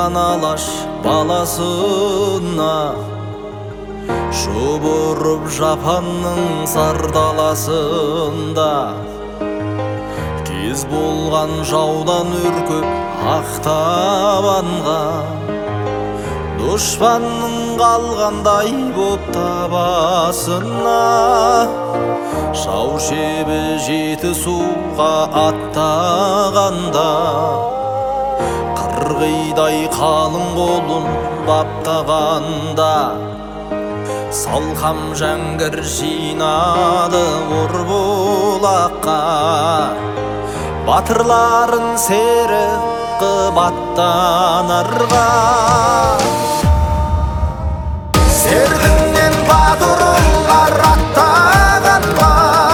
болған алаш баласына, шұбырып жапанның сардаласында. Кез болған жаудан үркіп ақтабанға, дұшпанның қалғандай боп табасына. Жау шебі жеті суға аттағанда, қырғидай қалың қолын баптағанда, салқам жәңгір жинады Орбұлаққа, батырларын серік қып аттанарға. Серігінен батырлар аттағанға,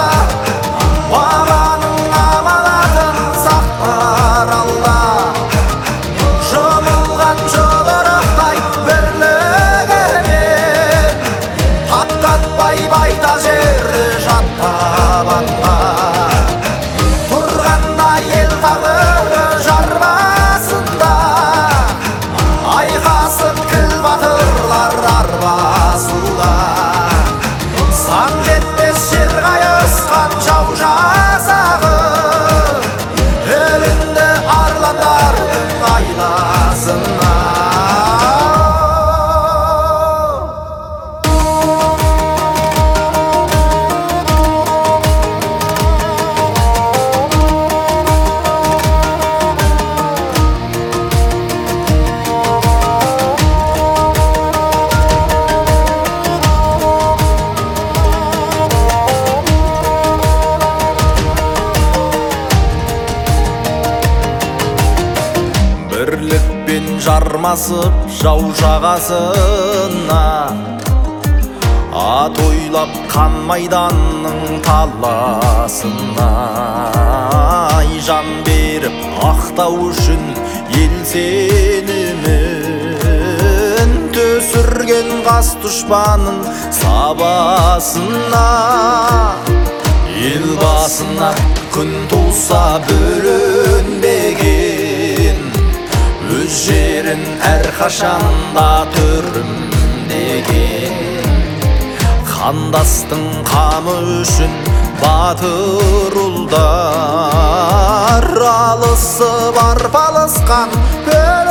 бағаның аманатын сақтар Алла. Жұмылған жұдырықтай бірлігімен, таптатпай байта жерді жат табанға. Тұрғанда ел тағдыры жар басында, айқасып кіл батырлар арбасуда. Сан жетпес жер қайысқан жау жасағы, өлінді арландардың айласына. Бірлікпен жармасып жау жағасына, ат ойлап қан майданның таласына. Жан беріп ақтау үшін ел сенімін, төсірген қас дұшпанын сабасына. Ел басына күн туса бөлінбеген, өз жерін әрқашанда түрімдеген. Қандастың қамы үшін батыр ұлдар, алысып арпалысқан